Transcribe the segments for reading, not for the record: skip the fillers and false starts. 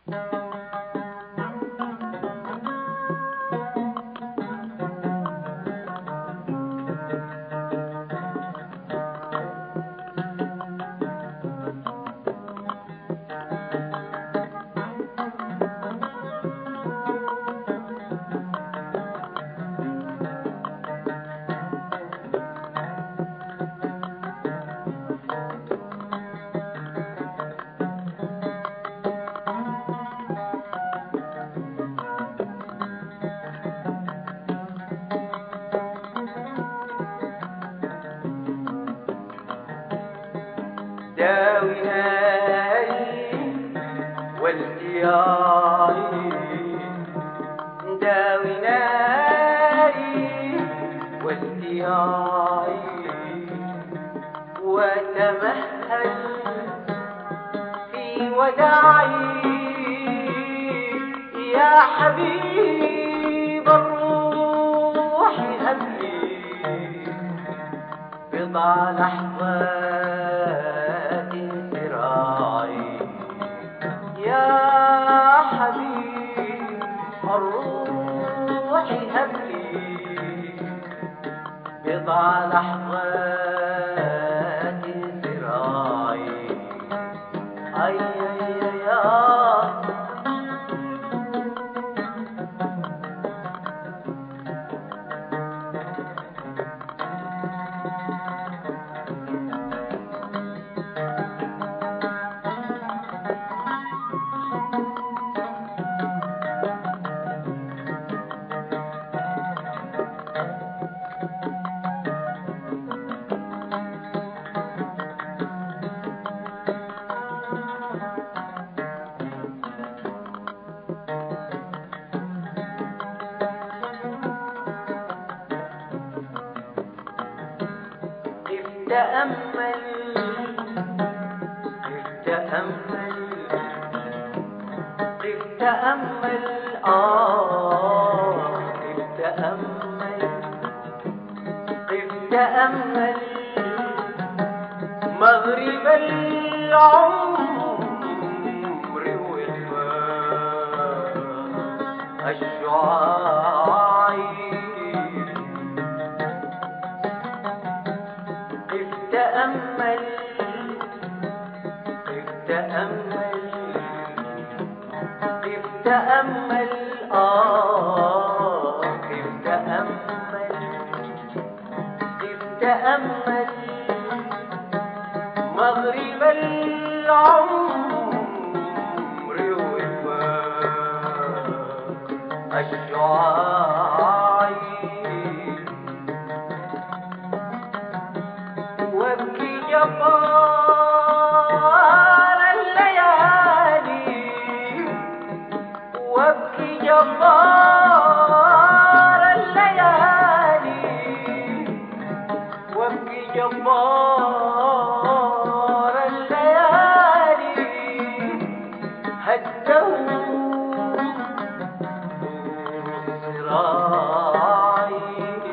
داويناي والتياي داويناي والتياي وتمهل في وداعي يا حبيب الروح هبلي بضع لحظات انفراعي يا حبيب الروح هبلي بضع لحظات انفراعي أي يا تأمل تأمل تأمل تأمل تأمل مغرب العمر والماء الشعاعي تأمل تأمل تأمل تأمل تأمل مغرب العمر والماء الشعاعي وابكي جبار الليالي وابكي جبار الليالي وابكي جبار الليالي هده صراعي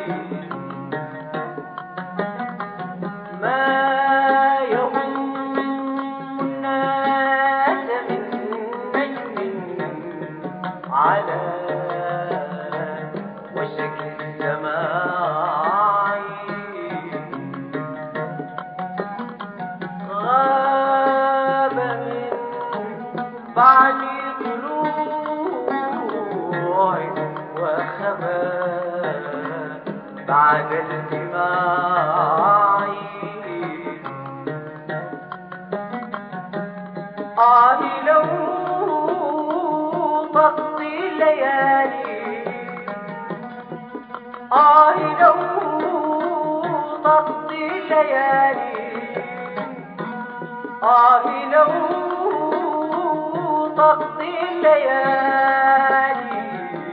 على وشك السماء غاب من بعد طلوع وخبى بعد الجماع لو تقضي الليالي لو تقضي الليالي لو تقضي الليالي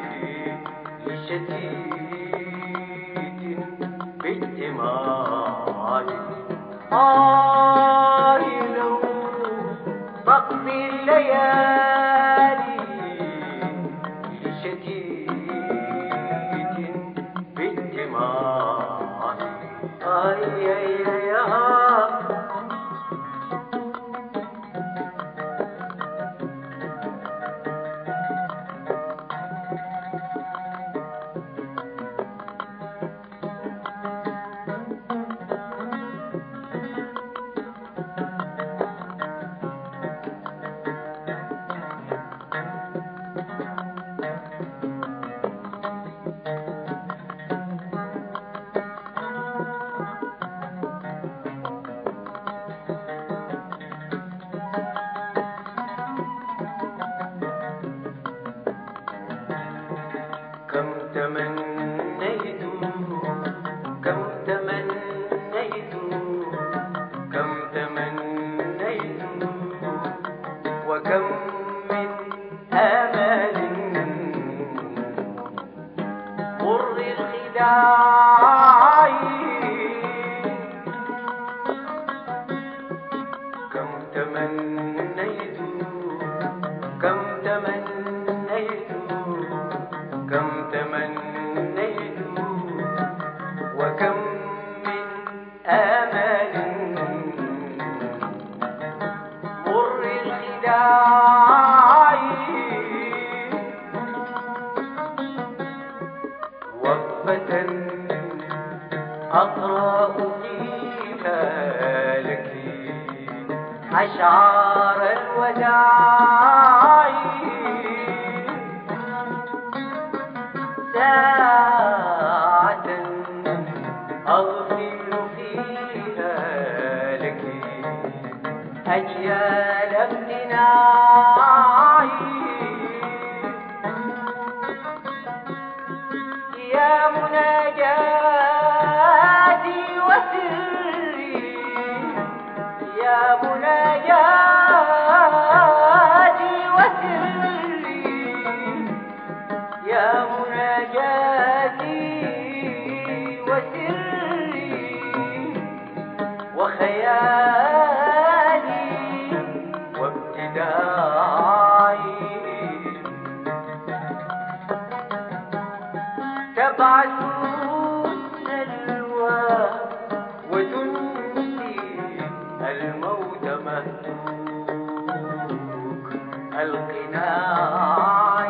لشتيت بالدماء لو تقضي الليالي لشتيت بالدماء يا وداعي وقفة أقرأ فيها لك أشعار الوداع ساعة أغفر فيها لك أجيال امتناعي يا مناجاتي وسري يا مناجاتي وسري يا مناجاتي وسري وخيالي وابتداعي تبعث السلوى وتنسي الموت مهلوك القناع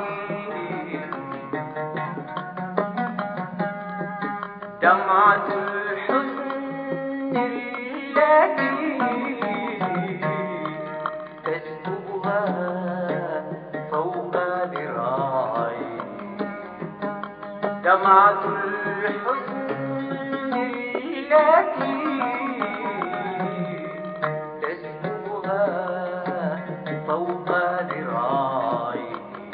دمعة الحزن التي تسكبها فوق ذراعي دمعة الحزن التي تسكبها فوق ذراعي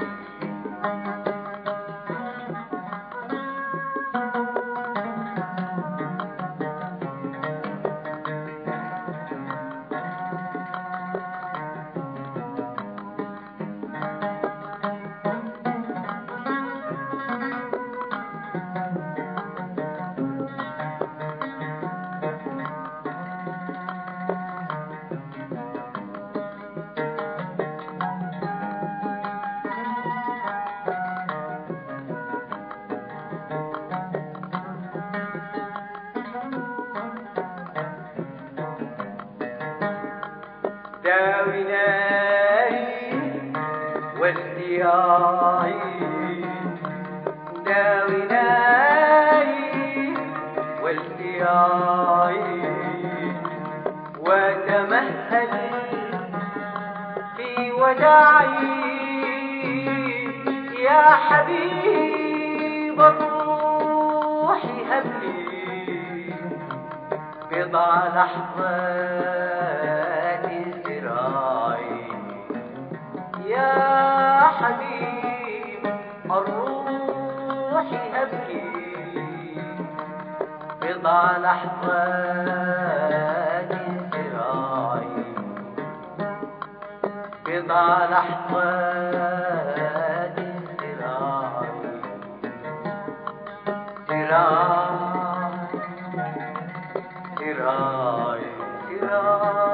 داوي ناري وازدياعي داوي ناري وازدياعي وتمهل في وداعي يا حبيب الروح هب لي بضع لحظات يا حبيب الروح أبكي بضع لحظات ذراعي بضع لحظات ذراعي ذراعي ذراعي ذراعي